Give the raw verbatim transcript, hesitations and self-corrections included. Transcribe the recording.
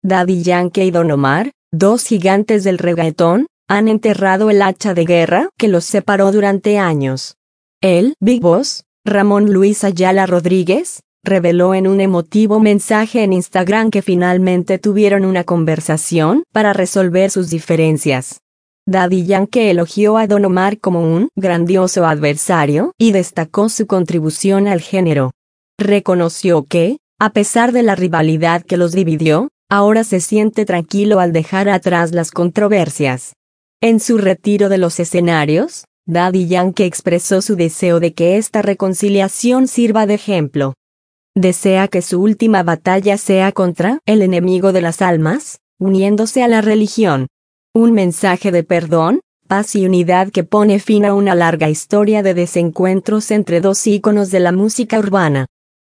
Daddy Yankee y Don Omar, dos gigantes del reggaetón, han enterrado el hacha de guerra que los separó durante años. El Big Boss, Ramón Luis Ayala Rodríguez, reveló en un emotivo mensaje en Instagram que finalmente tuvieron una conversación para resolver sus diferencias. Daddy Yankee elogió a Don Omar como un grandioso adversario y destacó su contribución al género. Reconoció que, a pesar de la rivalidad que los dividió, ahora se siente tranquilo al dejar atrás las controversias. En su retiro de los escenarios, Daddy Yankee expresó su deseo de que esta reconciliación sirva de ejemplo. Desea que su última batalla sea contra el enemigo de las almas, uniéndose a la religión. Un mensaje de perdón, paz y unidad que pone fin a una larga historia de desencuentros entre dos íconos de la música urbana.